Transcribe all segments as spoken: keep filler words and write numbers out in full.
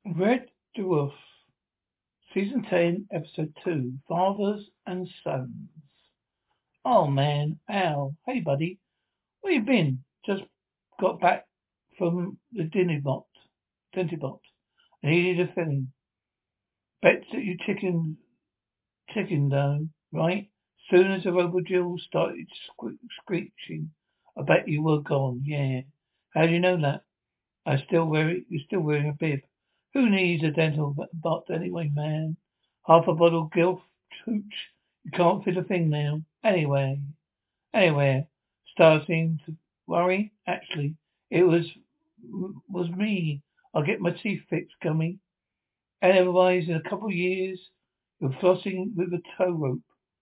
Red Dwarf, Season ten, Episode two, Fathers and Sons. Oh man, Al, hey buddy, where you been? Just got back from the dinner bot, dinner bot. I needed a filling. Bet that you chicken, chicken though, right? Soon as the Robojills started sque- screeching, I bet you were gone, yeah. How do you know that? I still wear it. You're still wearing a bib. Who needs a dental b- bot anyway, man? Half a bottle gilf hooch. You can't fit a thing now. Anyway, anyway, starting to worry. Actually, it was was me. I'll get my teeth fixed, gummy. And otherwise, in a couple of years, you're flossing with a tow rope.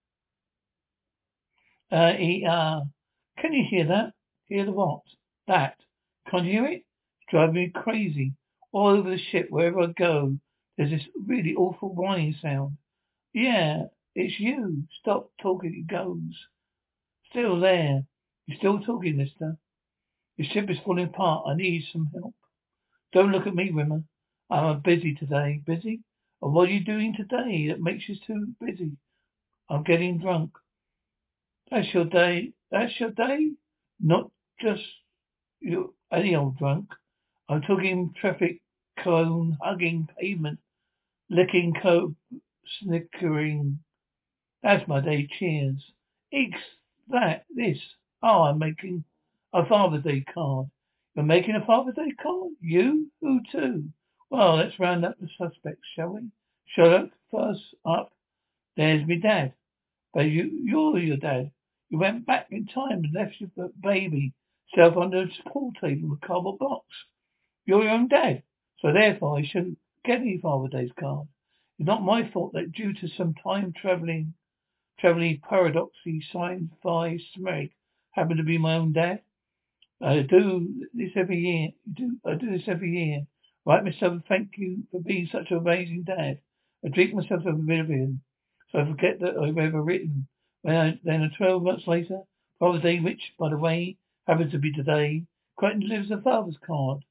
Uh, he, uh, can you hear that? Hear the what? That. Can't you hear it? It's driving me crazy. All over the ship, wherever I go, there's this really awful whining sound. Yeah, it's you. Stop talking, it goes. Still there. You're still talking, mister. Your ship is falling apart. I need some help. Don't look at me, Rimmer. I'm busy today. Busy? And what are you doing today that makes you too busy? I'm getting drunk. That's your day. That's your day? Not just you, any old drunk. I'm talking traffic cone, hugging pavement, licking coke, snickering. That's my day. Cheers. Eeks, that, this. Oh, I'm making a Father's Day card. You're making a Father's Day card? You? Who to? Well, let's round up the suspects, shall we? Sherlock, first up, there's me dad. But you, you're your dad. You went back in time and left your b- baby self under a pool table with a cardboard box. You're your own dad. So therefore I shouldn't get any Father Day's card. It's not my fault that due to some time travelling, travelling paradoxy sci-fi smeg happened to be my own dad. I do this every year. Do I do this every year? Write myself a thank you for being such an amazing dad. I drink myself a oblivion, so I forget that I've ever written. When I, then, twelve months later, Father's Day, which, by the way, happens to be today, Quentin delivers a father's card.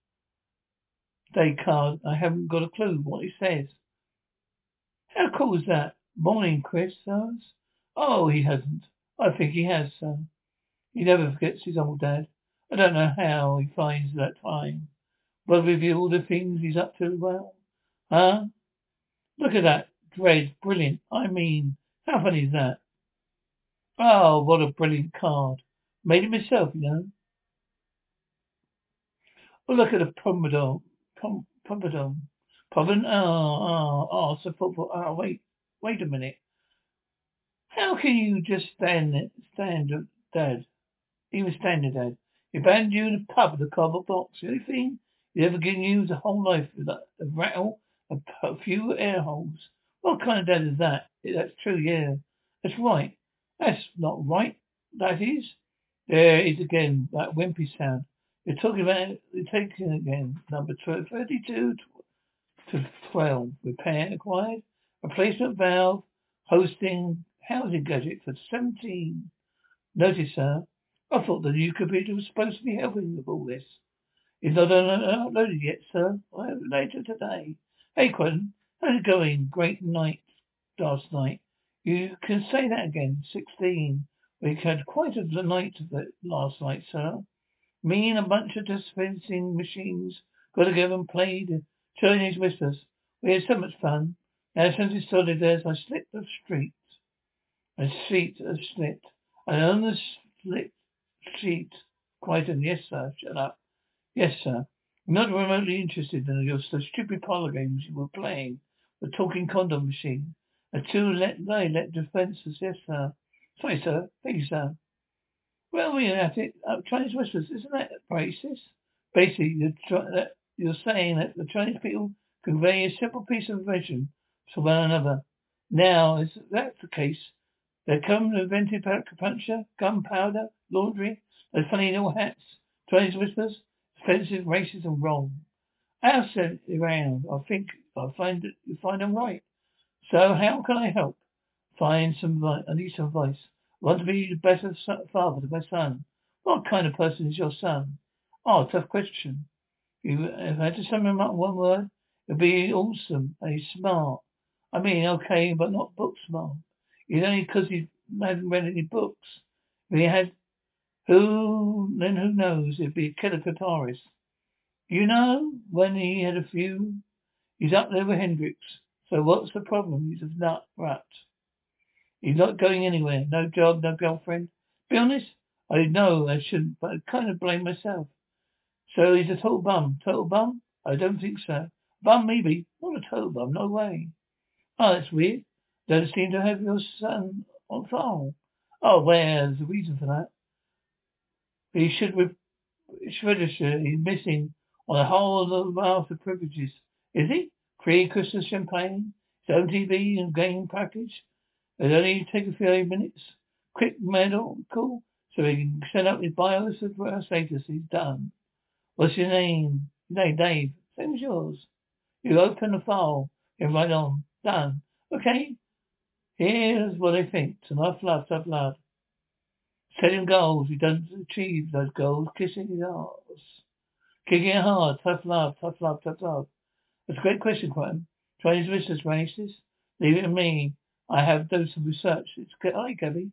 Day card. I haven't got a clue what it says. How cool is that? Morning, Chris, sirs. Oh, he hasn't. I think he has, sir. He never forgets his old dad. I don't know how he finds that time. But with all the things he's up to, well, huh? Look at that. Dread. Brilliant. I mean, how funny is that? Oh, what a brilliant card. Made it myself, you know. Oh, look at the Pompadour. Pom- Pompadour. Pompadour. Oh, oh, oh, so football. Oh, wait. Wait a minute. How can you just stand it, stand, Dad? Even standing, Dad. You abandoned you in a pub with a cardboard box. The only thing you ever given you his whole life with a, a rattle, a, p- a few air holes. What kind of dad is that? Yeah, that's true, yeah. That's right. That's not right. That is. There is again, that wimpy sound. You're talking about, you're taking again, number twelve, thirty-two to twelve. Repair acquired. Replacement valve, hosting, housing gadget for seventeen. Notice, sir, I thought the new computer was supposed to be helping with all this. It's not un- uploaded yet, sir. I'll have it later today. Hey, Quentin, how's it going? Great night last night. You can say that again. Sixteen. We had quite a night of it last night, sir. Me and a bunch of dispensing machines got together and played Chinese whispers. We had so much fun. Now, since it's solid as I slit the street, a sheet, a slit, and on the slit sheet, quite an yes, sir. Shut up. Yes, sir. I'm not remotely interested in your so stupid parlor games you were playing. The talking condom machine. A two let they let defences. Yes, sir. Sorry, sir. Thank you, sir. Well, we're at it. Uh, Chinese whispers, isn't that racist? Basically, you're, try- that you're saying that the Chinese people convey a simple piece of information to one another. Now, is that the case? They come invented acupuncture, gunpowder, laundry, those funny little hats, Chinese whispers, offensive, racist, and wrong. I'll send it around. I think I'll find it, you find them right. So how can I help? Find some advice. I need some advice. I want to be the better son- father to my son. What kind of person is your son? Oh, tough question. You, if I had to sum him up in one word, It'd be awesome. And he's smart. I mean, okay, but not book smart. It's only because he hadn't read any books. If he had, who, then who knows? It'd be a killer guitarist. You know, when he had a few, he's up there with Hendrix. So what's the problem? He's a nut rat. He's not going anywhere. No job, no girlfriend. Be honest, I know I shouldn't, but I kind of blame myself. So he's a total bum. Total bum? I don't think so. Bum, maybe. Not a total bum. No way. Oh, that's weird. Don't seem to have your son on file. Oh, well, there's a reason for that. He should re- should register. He's missing on a whole raft of privileges. Is he? Free Christmas champagne, his own T V and game package. It'll only take a few minutes. Quick medal call so he can send up his bio status. He's done. What's your name? Name, Dave. Same as yours. You open the file. Get right on. Done. Okay. Here's what I think. Tough love, tough love. Setting goals. He doesn't achieve those goals. Kissing his ass. Kicking it hard. Tough love, tough love, tough love. That's a great question, Quentin. Try his business races. Leave it to me. I have done some research. It's good. Hi, Gabby.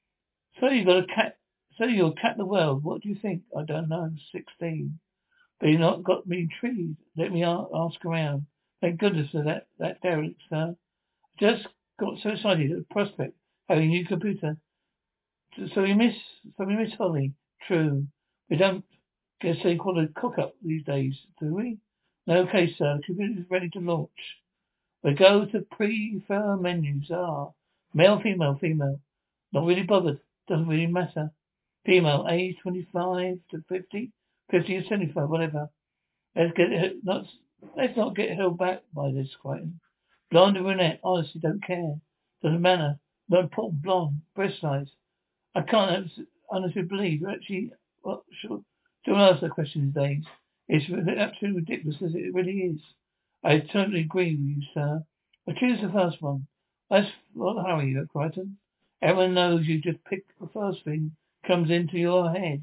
So you got a cat. So you're cat the world. What do you think? I don't know. Sixteen. But you not got me intrigued. Let me a- ask around. Thank goodness for that. That Derek, sir. Just got so excited at the prospect having a new computer. So so we miss. So we miss Holly. True. We don't get so called a cock up these days, do we? No, okay, sir. The computer is ready to launch. We go to prefer menus. Ah, male, female, female. Not really bothered. Doesn't really matter. Female, age twenty-five to fifty, fifty to seventy-five, whatever. Let's get it, not, let's not get held back by this, Crichton. Blonde or brunette, honestly don't care. Doesn't matter. Not important, blonde, breast size. I can't honestly believe you actually, well, sure, don't ask that question these days. It's absolutely ridiculous as it really is. I totally agree with you, sir. But choose the first one. That's what hurry you, Crichton. Everyone knows you just pick the first thing comes into your head.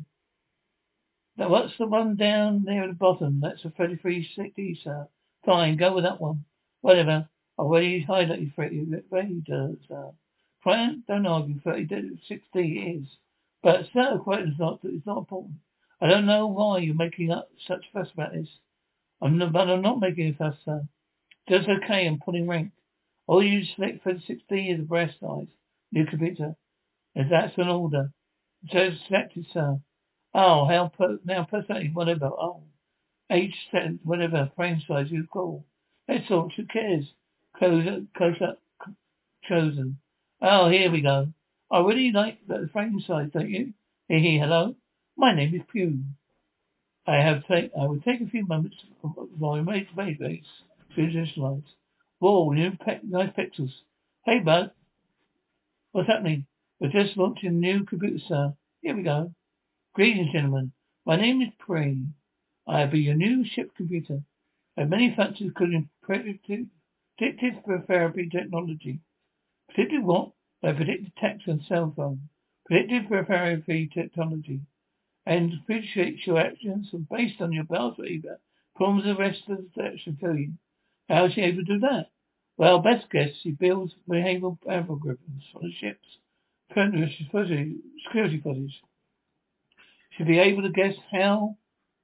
Now what's the one down there at the bottom? That's a thirty-three sixty, sir. Fine, go with that one. Whatever. I've already highlighted for you. Very does, sir. Crichton, don't argue. thirty sixty is. But sir, Crichton's not, it's not important. I don't know why you're making up such fuss about this. I'm not, but I'm not making a fuss, sir. Just okay, I'm putting rank. All you select for the sixty is the breast size. New computer. If that's an order. Just selected, sir. Oh, how per, now personality, whatever. Oh, age set, whatever. Frame size you call. That's all. Who cares? Close up, close up, c- chosen. Oh, here we go. I really like the frame size, don't you? Hey, hey, hello. My name is Pew. I have take. I will take a few moments while I make the base to visualize. Whoa, new pe- nice pixels. Hey, bud. What's happening? We're just launching a new computer, sir. Here we go. Greetings, gentlemen. My name is Prey. I will be your new ship computer. I have many features including predictive, predictive therapy technology. Predictive what? By predictive text and cell phone. Predictive therapy technology. And appreciates your actions and based on your past behavior, forms the rest of the action for you. How is she able to do that? Well, best guess she builds behavioral algorithms for the ship's security footage. She'll be able to guess how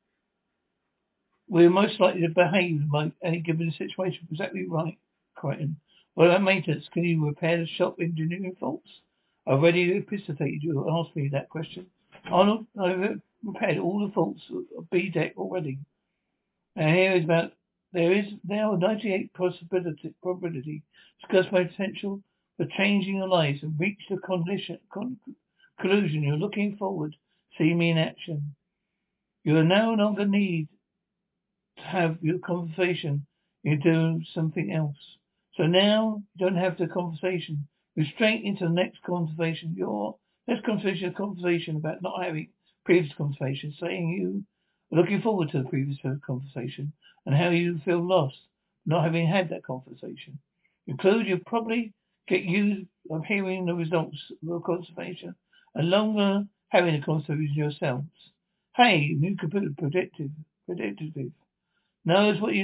we're most likely to behave in any given situation. Exactly right, Crichton. What about maintenance? Can you repair the shop engineering faults? I've already epistotated you and asked me that question. Arnold, I've repaired all the faults of B deck already. And here is about there is now a ninety-eight possibility probability discuss my potential for changing your lives and reach the condition, con, conclusion you're looking forward. See me in action. You will no longer need to have your conversation. You do something else. So now you don't have the conversation. You're straight into the next conversation. Your next conversation is a conversation about not having previous conversation, saying you are looking forward to the previous conversation and how you feel lost not having had that conversation. Include you probably get used of hearing the results of the conversation and longer having the conversation yourselves. Hey, new computer predictive predictive knows what you like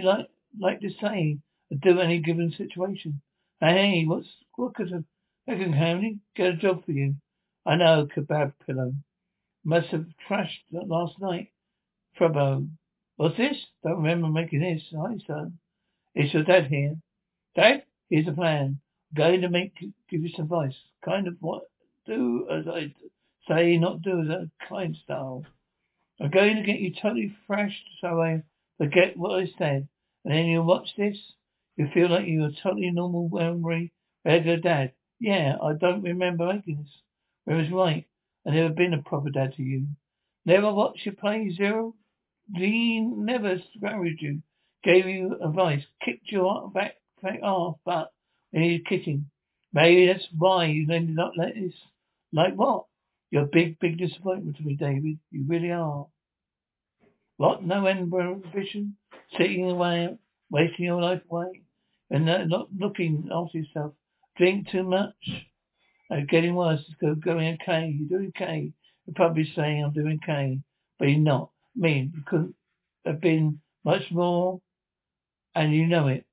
like to say and do any given situation. Hey, what's what could have Megan County get a job for you? I know, kebab pillow. Must have trashed last night. Trouble. What's this? Don't remember making this. Hi, son. Is your dad here? Dad, here's a plan. I'm going to make give you some advice. Kind of what do as I say, not do as a kind style. I'm going to get you totally thrashed so I forget what I said. And then you watch this, you feel like you're a totally normal, memory, regular dad. Yeah, I don't remember making this. I was right. I've never been a proper dad to you. Never watched you play zero? Dean never discouraged you, gave you advice, kicked you out back, back off, but when you're kicking. Maybe that's why you ended up like this. Like what? You're a big, big disappointment to me, David. You really are. What? No end ambition? Sitting away, wasting your life away, and not not looking after yourself. Drink too much. And getting worse. It's go going okay. You're doing okay. You're probably saying I'm doing okay, but you're not. I mean, you couldn't have been much more, and you know it.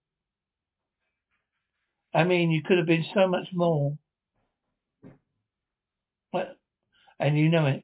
I mean, you could have been so much more, but and you know it.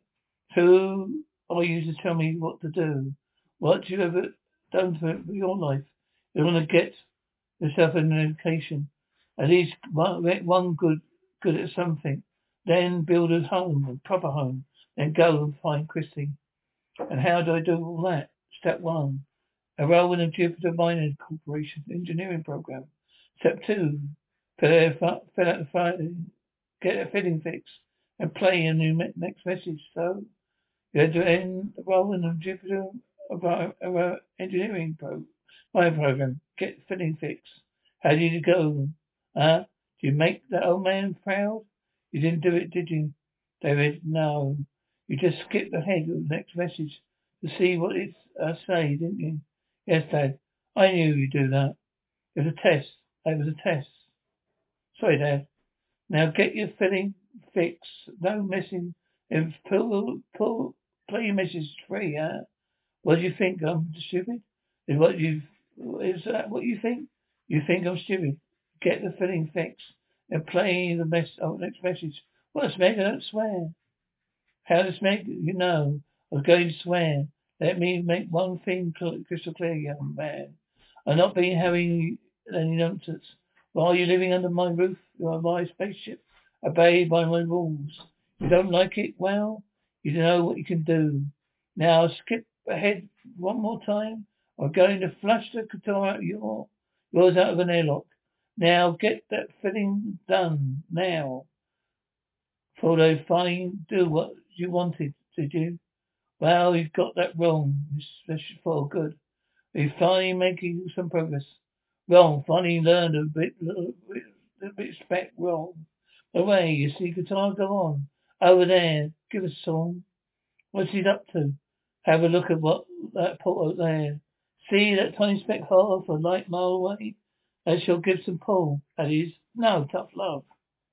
Who are you to tell me what to do? What you ever done for your life? You want to get yourself an education, at least one, get one good good at something, then build a home, a proper home, then go and find Christy. And how do I do all that? Step one, enroll in the Jupiter Mining Corporation engineering program. Step two, fill out, fi- fill out the file, get a fitting fix, and play a new me- next message. So you had to enroll in the Jupiter about, about engineering pro, my program. Get fitting fix. How did you go? Huh? Did you make that old man proud? You didn't do it, did you? David, no. You just skipped ahead of the next message to see what it uh, say, didn't you? Yes, Dad. I knew you'd do that. It was a test. It was a test. Sorry, Dad. Now get your filling fix. No missing. If pull, pull, play your message free, huh? What do you think? I'm stupid? Is what you is that what you think? You think I'm stupid? Get the filling fix and play the mess. Oh, next message. What's Meg? I don't swear. How does Meg? You know, I was going to swear. Let me make one thing cl- crystal clear, young man. I'm not being having any nonsense. While you're living under my roof, you're my spaceship. Obey by my rules. You don't like it? Well, you know what you can do. Now skip ahead one more time. I'm going to flush the guitar out of your yours out of an airlock. Now get that filling done. Now. Thought I'd finally do what you wanted, did you? Well, you've got that wrong, especially for good. We're finally making some progress. Wrong, finally learned a bit, little bit, a bit spec wrong. Away, you see guitar, go on. Over there, give us a song. What's he up to? Have a look at what that put out there. See that tiny speck half a light mile away? That's your Gibson Paul, that is. No, tough love.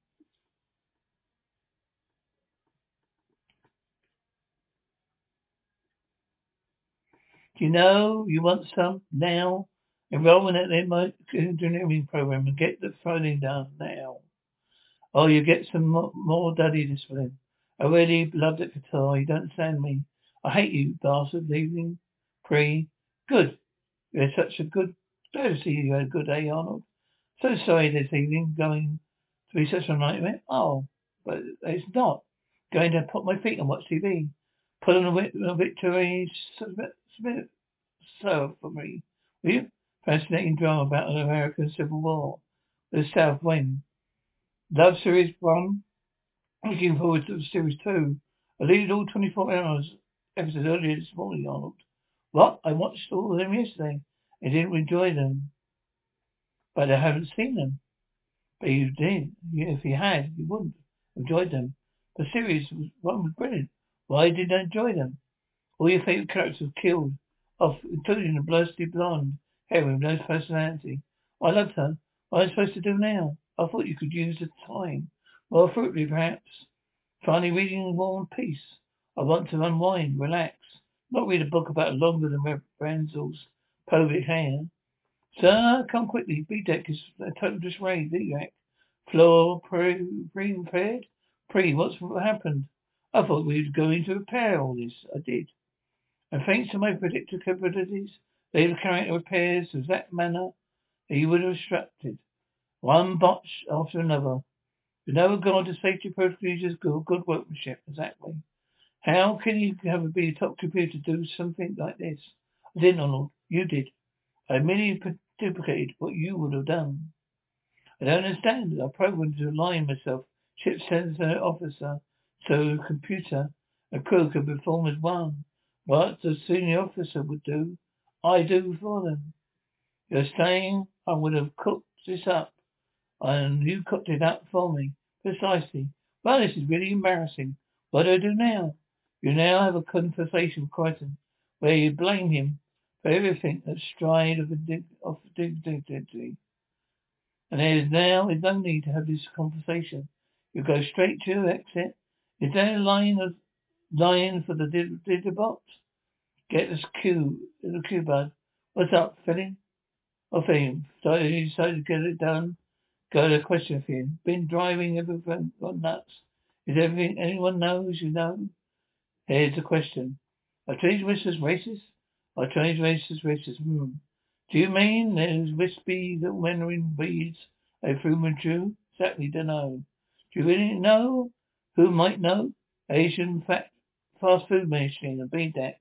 Do you know you want some now? Enroll in it in my engineering program and get the funding done now. Oh, you get some more, more daddy discipline. I really love that guitar. You don't understand me. I hate you, bastard. Leaving pre. Good. You had such a good. Glad to see you had a good day, Arnold. So sorry this evening going to be such a nightmare. Oh, but it's not. Going to put my feet and watch T V. Put on a, wi- a victory. Submit, so for me. Will you? Fascinating drama about an American Civil War. The South Wing. Love Series one. Looking forward to Series two. I deleted all twenty-four hours episodes earlier this morning, Arnold. What? I watched all of them yesterday. I didn't enjoy them, but I haven't seen them. But you did. You, if you had, you wouldn't have enjoyed them. The series was, one was brilliant. Why did I enjoy them? All your favourite characters were killed off, including the bloody blonde heroine with no personality. I loved her. What am I supposed to do now? I thought you could use the time. More fruitfully, perhaps. Finally reading War and Peace. I want to unwind, relax. Not read a book about longer than Reb Ranzel's pelvic hair. Sir, come quickly. B-Deck is a total disarray. B-Deck. Floor pre pre-repaired? Pre, what's happened? I thought we'd go into repair all this. I did. And thanks to my predictive capabilities, they were carrying out repairs of that manner that you would have instructed. One botch after another. You know, God, the safety procedures, good, good workmanship. Exactly. How can you have a be a top computer do something like this? I didn't, Arnold. You did. I merely duplicated what you would have done. I don't understand. I programmed to align myself, ship sensor officer, so a computer, a crew could perform as one. What the senior officer would do, I do for them. You're saying I would have cooked this up, and you cooked it up for me. Precisely. Well, this is really embarrassing. What do I do now? You now have a conversation with Crichton, where you blame him for everything at stride of dignity. And there is now is no need to have this conversation. You go straight to your exit. Is there a line of line for the did box? Get this cue the cue bud. What's up, Philly? Oh Philly. So you decided to get it done? Got a question for you. Been driving everything got nuts. Is everything anyone knows you know? Here's the question. Are Chinese whistles racist? Are Chinese races racist? Hmm. Do you mean there's wispy little Mandarin beads they threw Jew? Exactly, dunno. Do you really know? Who might know? Asian fat fast food machine, a B deck.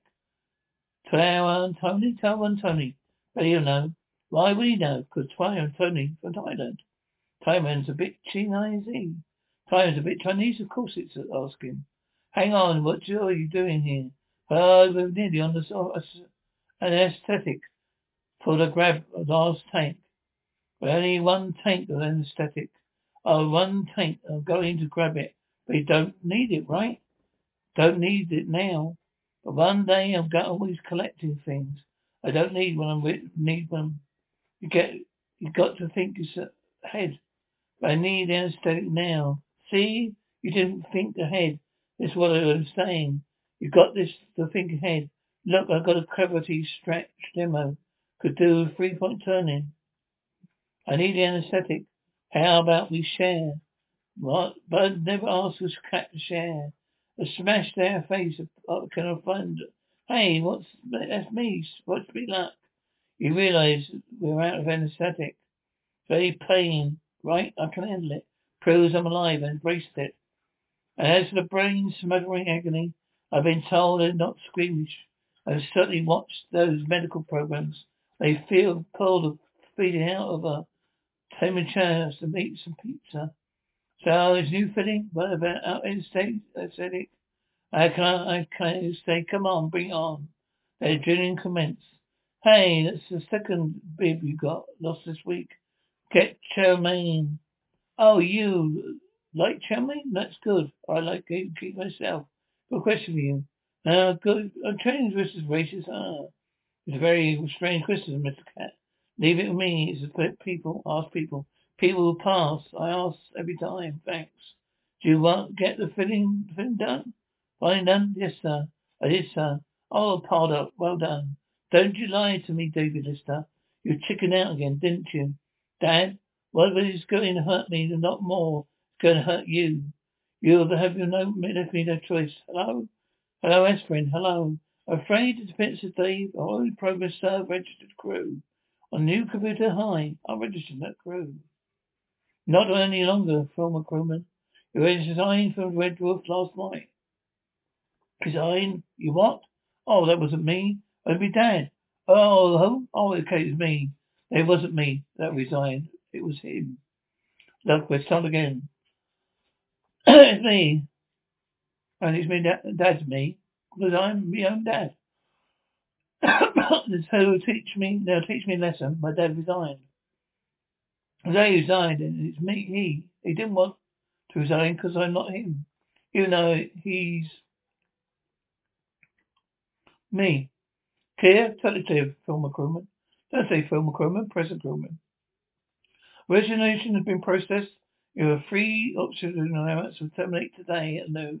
Taiwan and Tony, Taiwan and Tony. But he'll know. Why would he know? Because Taiwan and Tony from Thailand. Taiwan's a bit Chinese. Taiwan's a bit Chinese, of course it's asking. Hang on, what are you doing here? Oh, we're nearly on the uh, an aesthetic for the grab last tank. But only one tank of anesthetic. Oh, one tank. I'm going to grab it. But you don't need it, right? Don't need it now. But one day I'm go- always collecting things. I don't need one. I need one. You get. You got to think ahead. But I need anesthetic now. See, you didn't think ahead. That's what I was saying. You got this to think ahead. Look, I've got a gravity stretch demo. Could do a three point turning. I need the anesthetic. How about we share? What? Bud never asked us cat to share. I smashed their face. I can I find? Hey, what's that's me? What's me luck? You realise we're out of anesthetic. Very pain, right? I can handle it. Proves I'm alive and embraced it. And as for the brain smothering agony, I've been told they're not squeamish. I've certainly watched those medical programs. They feel pulled feeding out of a Tame chance to meet some pizza. So is new filling? What about out in state aesthetic? I can't I can't say come on, bring it on. The drilling commence. Hey, that's the second bib you got lost this week. Get chow mein. Oh, you like chow mein? That's good. I like it keep myself. Good question for you. Uh, good. Uh, training versus races. Ah. It's a very strange question, Mister Cat. Leave it with me. It's a people. Ask people. People will pass. I ask every time. Thanks. Do you want get the filling thing done? Filling done? Yes, sir. I did, sir. Oh, piled up. Well done. Don't you lie to me, David Lister. You chickened out again, didn't you? Dad, what is going to hurt me and not more? It's going to hurt you. You have you no, left me no choice. Hello? Hello, Aspirin. Hello. Afraid it depends on Dave. I only progress serve registered crew. On new computer high. I'll register that crew. Not any longer, former crewman. You resigned from Red Wolf last night. Resign? You what? Oh, that wasn't me. It was Dad. Oh, who? Oh, okay, it was me. It wasn't me that resigned. It was him. Look, we're start again. It's me. And it's me, da- Dad's me. Because I'm my own dad. So teach me, they'll teach me a lesson. My dad resigned. They resigned, and it's me. He he didn't want to resign because I'm not him. You know, he's me. Clear, totally clear, former crewman. Don't say former crewman, present crewman. Resignation has been processed. You have free oxygen allowance will terminate today at noon.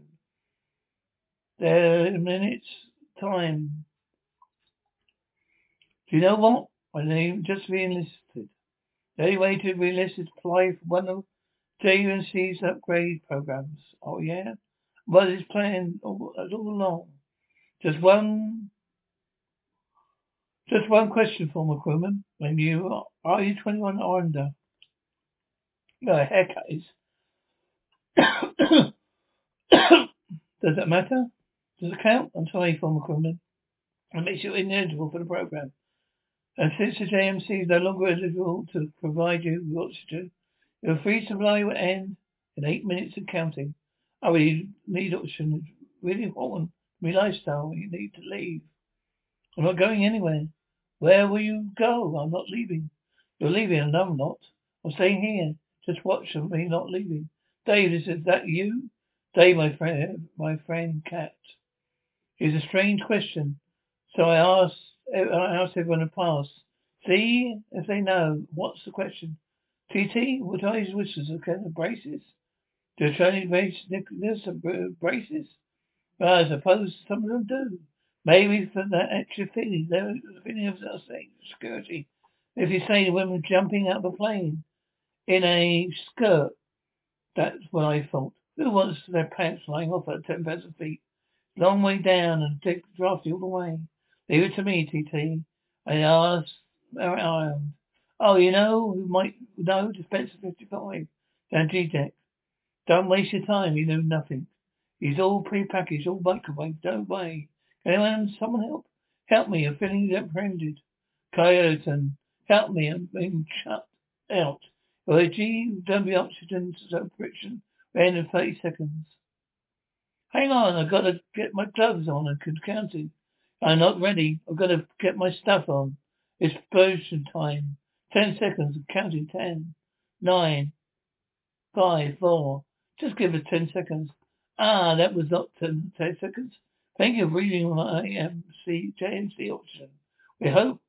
There in minutes time. Do you know what? My name just re-enlisted. The only way to re-enlist is to apply for one of J U N C's upgrade programs. Oh yeah? What is plan all, all along? Just one, just one question, former crewman. When you are you twenty-one or under? No, haircut is. Does that matter? Does it count? I'm sorry, former crewman. It makes you ineligible for the program. And since the J M C is no longer eligible to provide you with oxygen, your free supply will end in eight minutes and counting. I really need oxygen. It's really important to my lifestyle. You need to leave. I'm not going anywhere. Where will you go? I'm not leaving. You're leaving and I'm not. I'm staying here. Just watch me not leaving. Dave, is is that you? Dave, my friend, my friend Cat. It's a strange question. So I asked, I asked everyone to pass. See if they know. What's the question? T T, what are his wishes? Okay, the braces? Do training brace, Nicholas, braces? Well, I suppose some of them do. Maybe for that extra feeling, there the feeling of saying security. If you say the women jumping out of a plane in a skirt, that's what I thought. Who wants their pants flying off at ten thousand feet? Long way down and take drafty all the way. Leave it to me, T T. I asked around. Oh, you know who might know? Dispenser fifty-five. Down G-Deck. Don't waste your time. You know nothing. He's all pre-packaged, all microwave. Don't worry. Can anyone, someone help? Help me. I'm feeling apprehended. Coyote, help me. I'm being shut out. Well, G, don't be oxygen to friction. We're in thirty seconds. Hang on, I've got to get my gloves on and counting. I'm not ready. I've got to get my stuff on. It's potion time. Ten seconds. Counting ten, nine, five, four. Just give it ten seconds. Ah, that was not ten, ten seconds. Thank you for reading my M C J M C option. We hope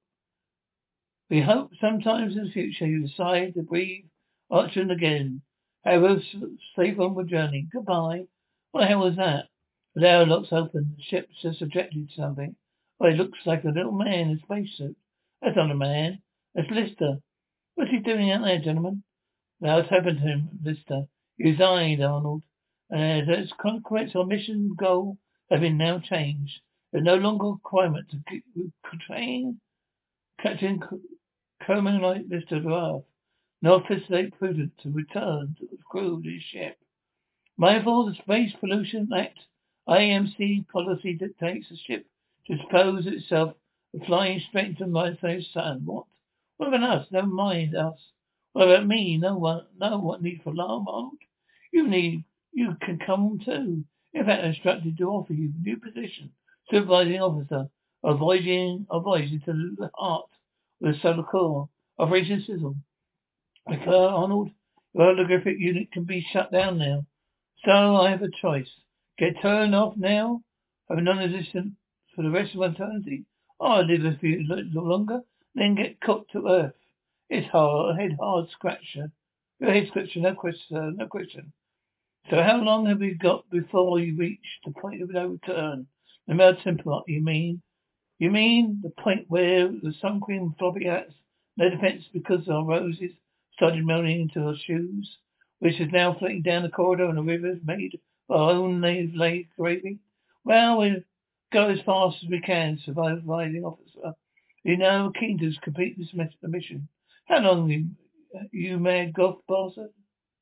we hope sometimes in the future you decide to breathe oxygen again. Have a safe onward journey. Goodbye. What the hell was that? The airlock's open. The ship's just ejected something. Oh, it looks like a little man in a spacesuit. That's not a man. That's Lister. What's he doing out there, gentlemen? Now what's happened to him, Lister? He resigned, Arnold. And as consequence, our mission goal has been now changed. There's no longer requirement to get, train Captain Coleman like Lister to Earth. Nor facilitate prudent to return to the crew of his ship. Mindful of the Space Pollution Act, I M C policy dictates the ship to dispose of itself of flying straight into my safe sun. What? What about us? Never mind us. What about me? No one, no what need for alarm, Arnold? You need, you can come too. In fact, I'm instructed to offer you a new position, supervising officer, avoiding, avoiding to the heart of the solar core, Operation Sizzle. Okay, Arnold, the holographic unit can be shut down now. So I have a choice. Get turned off now, have a non-existent for the rest of eternity, or live a few little longer, then get cooked to earth. It's hard, head hard scratcher. Your head scratcher, no question, sir, no question. So how long have we got before you reach the point of no return? No matter simple, you mean? You mean the point where the sun cream floppy hats, no defense because our roses started melting into our shoes, which is now floating down the corridor and the rivers made of our own native laid gravy? Well, we'll go as fast as we can, surviving officer. You know, keen to complete this mission. How long you, you mad goth bastard?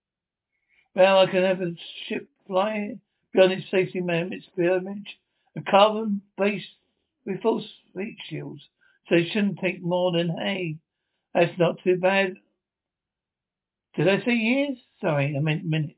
Well, I can have a ship fly beyond its safety limits, pyramid, a carbon based with full heat shields, so it shouldn't take more than hay. That's not too bad. Did I say years? Sorry, I meant minutes.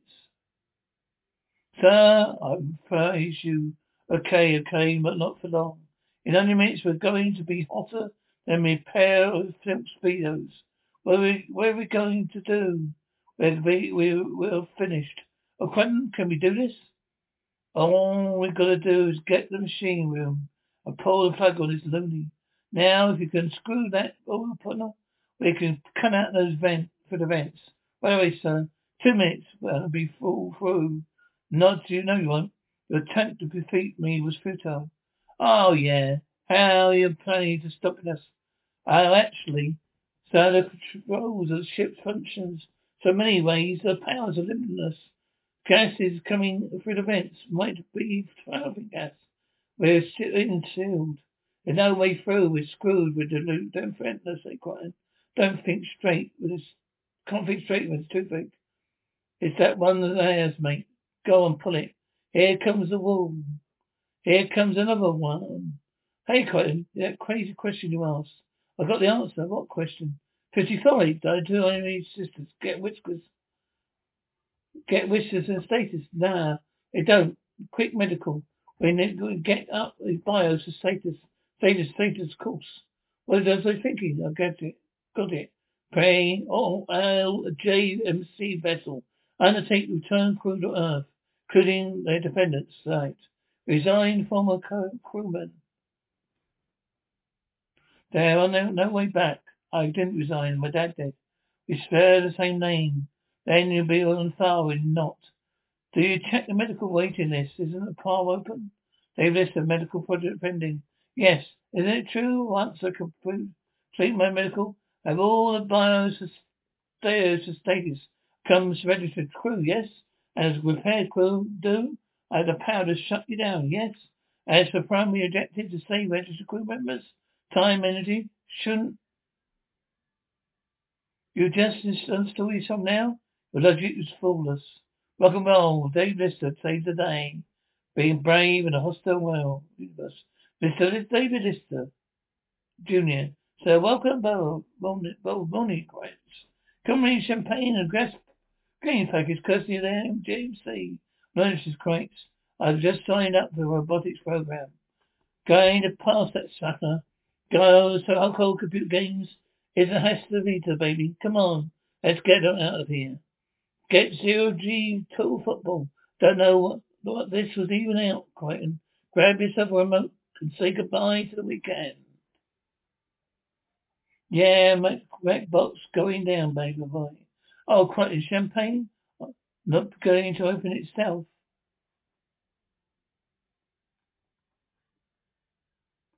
Sir, I praise you. Okay, okay, but not for long. In only minutes we're going to be hotter than a pair of silk speedos. What are we, what are we going to do? We're, we, we, we're finished. Oh, Quentin, can we do this? All we've got to do is get the machine room and pull the plug on this loony. Now, if you can screw that opener, we can cut out those vents for the vents. Wait, wait, sir. Two minutes, well, it'll be full through. Not you know you won't. Your attempt to defeat me was futile. Oh, yeah. How are you planning to stop us? Oh, actually, so the controls of the ship functions so many ways. The powers are limitless. Gases coming through the vents might be traveling gas. We're sitting sealed. There's no way through. We're screwed. We're deluded. Don't think, let's say quiet. Don't think straight with this. Can't think straight with this toothache. It's that one of theirs, mate. Go on, pull it. Here comes the wall. Here comes another one. Hey, Cotton, that crazy question you asked. I got the answer. What question? fifty-five. Do I do I need sisters? Get whiskers. Get whiskers and status. Nah, they don't. Quick medical. When they get up with bios to status. Status, status course. What was I thinking? I got it. Got it. Pray. Oh, L J M C vessel. Undertake return crew to Earth, including their dependents. Right. Resign former co- crewman. There are no, no way back. I didn't resign. My dad did. We share the same name. Then you'll be on file in not. Do you check the medical waiting list? Isn't the file open? They've listed medical project pending. Yes. Isn't it true? Once I complete complete my medical, I have all the bios status status comes registered crew. Yes. As repaired crew do, I have the power to shut you down. Yes. As for primary objective to save registered crew members, time, energy, shouldn't you just install yourself now? The logic is flawless. Rock and roll, Dave Lister saves the day. Being brave in a hostile world. Mister David Lister, Junior So welcome, Bo, Bonnie, Bo, Bonnie, Grants. Come read champagne and grass green package courtesy of the M J M C. Notice his crates. I've just signed up for the robotics program. Going to pass that sucker. Go, so alcohol computer games is a Hester Vita, baby. Come on. Let's get them out of here. Get zero G total football. Don't know what, what this was even out, Crichton. Grab yourself a remote and say goodbye to the weekend. Yeah, Mac, Mac box going down, baby boy. Oh, Crichton, champagne? Not going to open itself.